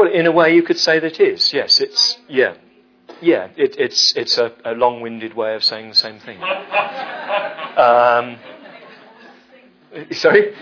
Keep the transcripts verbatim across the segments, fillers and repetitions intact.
Well, in a way, you could say that it is. Yes, it's yeah, yeah. It, it's it's a, a long-winded way of saying the same thing. Um, sorry.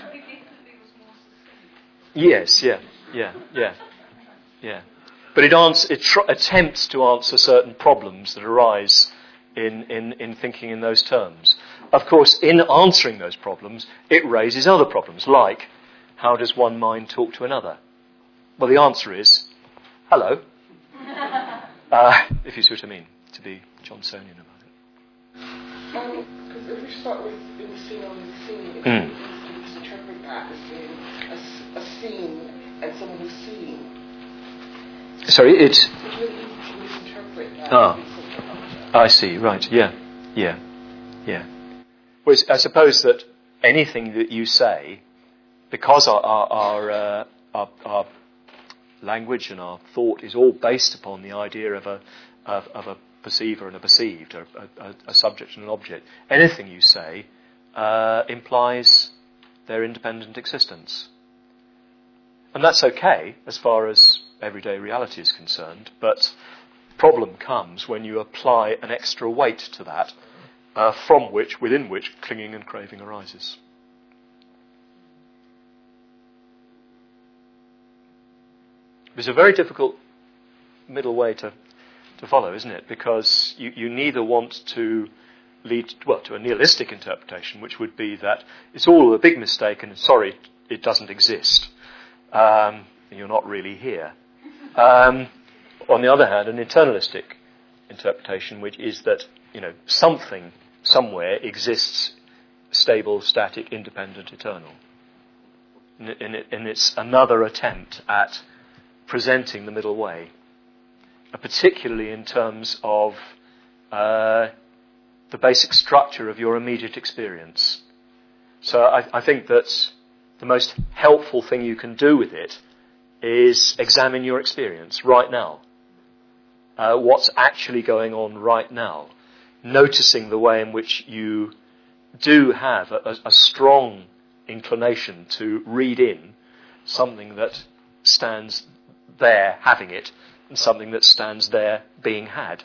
Yes. Yeah. Yeah. Yeah. Yeah. But it ans- it tr- attempts to answer certain problems that arise in, in in thinking in those terms. Of course, in answering those problems, it raises other problems, like how does one mind talk to another? Well, the answer is, hello. Uh, if you see what I mean, to be Johnsonian about it. Um, because if we start with in the scene on the scene, Mm. you can just interpret that as being a, s- a scene and someone who's seeing. Sorry, it's... It's really easy to misinterpret that. Ah, I see, right, yeah, yeah, yeah. Well, I suppose that anything that you say, because our our our, uh, our, our language and our thought is all based upon the idea of a of, of a perceiver and a perceived, a, a, a subject and an object. Anything you say uh, implies their independent existence, and that's okay as far as everyday reality is concerned. But problem comes when you apply an extra weight to that, uh, from which, within which, clinging and craving arises. It's a very difficult middle way to, to follow, isn't it? Because you, you neither want to lead, well, to a nihilistic interpretation, which would be that it's all a big mistake and sorry, it doesn't exist. Um, and you're not really here. Um, on the other hand, an internalistic interpretation, which is that, you know, something somewhere exists stable, static, independent, eternal. And, it, and, it, and it's another attempt at presenting the middle way, uh, particularly in terms of uh, the basic structure of your immediate experience. So I, I think that the most helpful thing you can do with it is examine your experience right now. Uh, what's actually going on right now. Noticing the way in which you do have a, a strong inclination to read in something that stands there having it and something that stands there being had.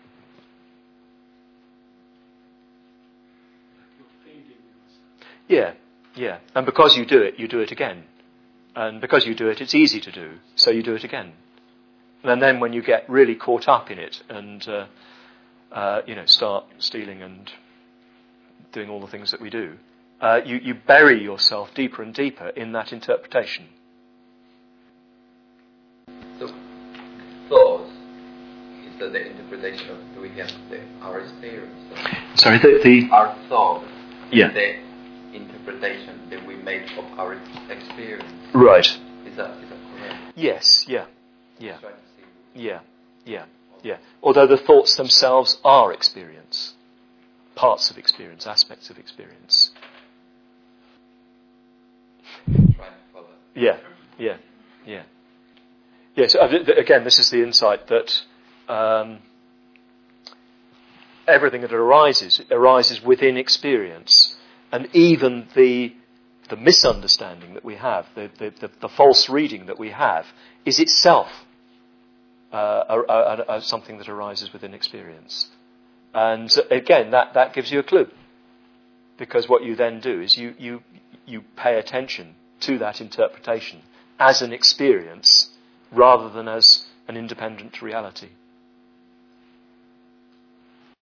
Yeah, yeah. And because you do it, you do it again. And because you do it, it's easy to do, so you do it again. And then when you get really caught up in it and, uh, uh, you know, start stealing and doing all the things that we do, uh, you, you bury yourself deeper and deeper in that interpretation. So, thought is that the interpretation of do we have the, our experience? So Sorry, the, the our thought yeah. is the interpretation that we make of our experience. Right. Is that is that correct? Yes. Yeah. Yeah. Trying to see. Yeah. Yeah. Yeah. Although the thoughts themselves are experience, parts of experience, aspects of experience. Trying to follow. Yeah. Yeah. Yeah. Yes. Again, this is the insight that um, everything that arises arises within experience, and even the the misunderstanding that we have, the the, the, the false reading that we have, is itself uh, a, a, a, something that arises within experience. And again, that, that gives you a clue, because what you then do is you you you pay attention to that interpretation as an experience rather than as an independent reality.